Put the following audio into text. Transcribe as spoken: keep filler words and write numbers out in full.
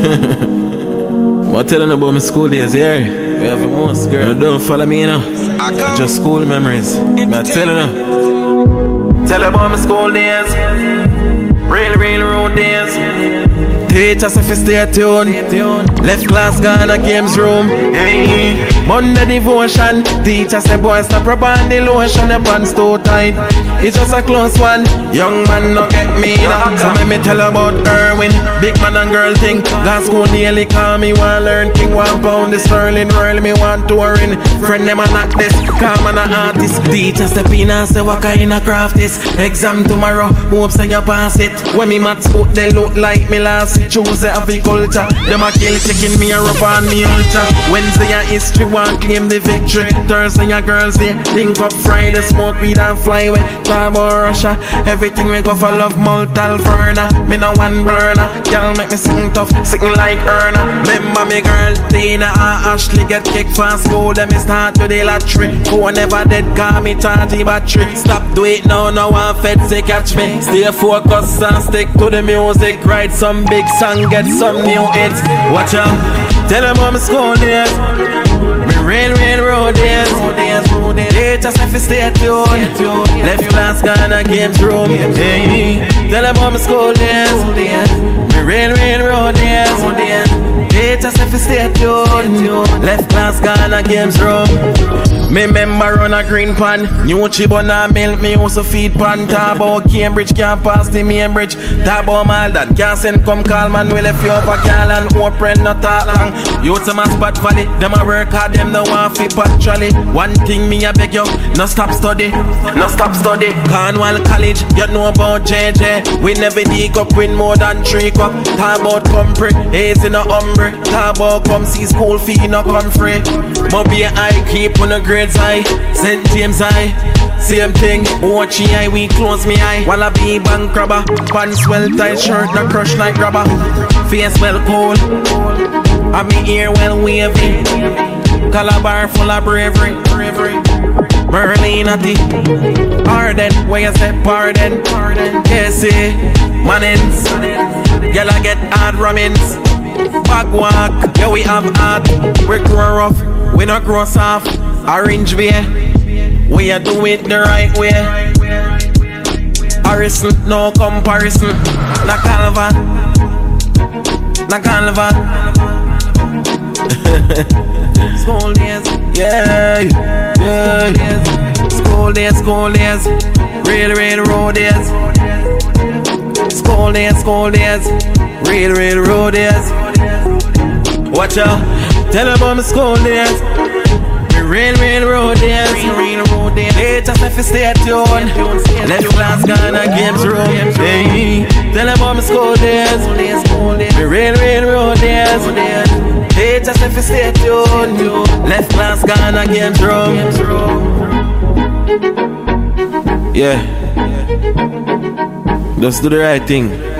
What telling about my school days, yeah? We have a most girl. You don't follow me now. Just school memories. I'm telling you. Tell about my school days. Real, real road days. Teachers if you stay tuned. Left class gone a games room. Hey. Monday devotion. Teacher say boy stop rub on the lotion. Your pants too tight. It's just a close one. Young man no get me now. So let me tell about Erwin. Big man and girl thing. Last school nearly call me one learn king. One pound the sterling roll me one touring. Friend them a knock this. Come on an artist. Teacher step in and say what kind of craft is. Exam tomorrow. Hope say you pass it. When me maths book they look like me last. Tuesday agriculture. Them a kill chicken me a rub on me ultra. Wednesday a history one claim the victory. Thursday a girls day. Link up Friday smoke weed and fly away. Talk about Russia. Everything we go for love mortal further. Me no one burner. Y'all make me sing tough. Sing like Erna. Remember me girl Tina and Ashley get kicked for school. Them me start to the lottery. Who never dead call me thirty battery. Stop do it now. No one fed say catch me. Stay focused and stick to the music. Write some big song, get some new hits. Watch out, tell them how my school days. Me rain, rain, road days. They just have to stay tuned. Left class gone a games room. Hey, tell them how my school days. Me rain, rain, road days. They just have to stay tuned. Left class gone a games room. Me member run a green pan. New chibona milk me also feed pan. Talk about Cambridge can't pass the main bridge. Talk about Malden can't send come call man. We left you over Carl and open not talk long. You to my spot valley. Them a work hard, them no want fi patrolly. One thing me a beg you, no stop study. No stop study. Cornwall College, you know about J J. We never dig up win more than three cup. Talk about Compre, haze in a umbre. Talk about come see school fee no come free. Moby I keep on a grades high. Saint James high. Same thing, watch the eye, we close me eye. While I be bank robber. Pants well tight, shirt not crush like rubber. Face well cold. I me ear well wavy. Calabar full of bravery. Merlin at the Arden, where you say pardon. Yes, eh, Manins. Girl I get hard rummins. Back walk, yeah we have hard. We grow rough, we not grow soft. Orange beer, we are do it the right way. Harrison, no comparison. Na Calvin, na Calvin. School days, yeah, yeah. School days, school days. Real, real road days. School days, school days. Real, real road days. Watch out, tell them about my school days. Real, real road days. Real, real road days. They just have to stay tuned. Left class gone a games room. Hey, tell them about my school days. Real, real road days. They just have to stay tuned. Left class gone a games room. Yeah. Just do the right thing.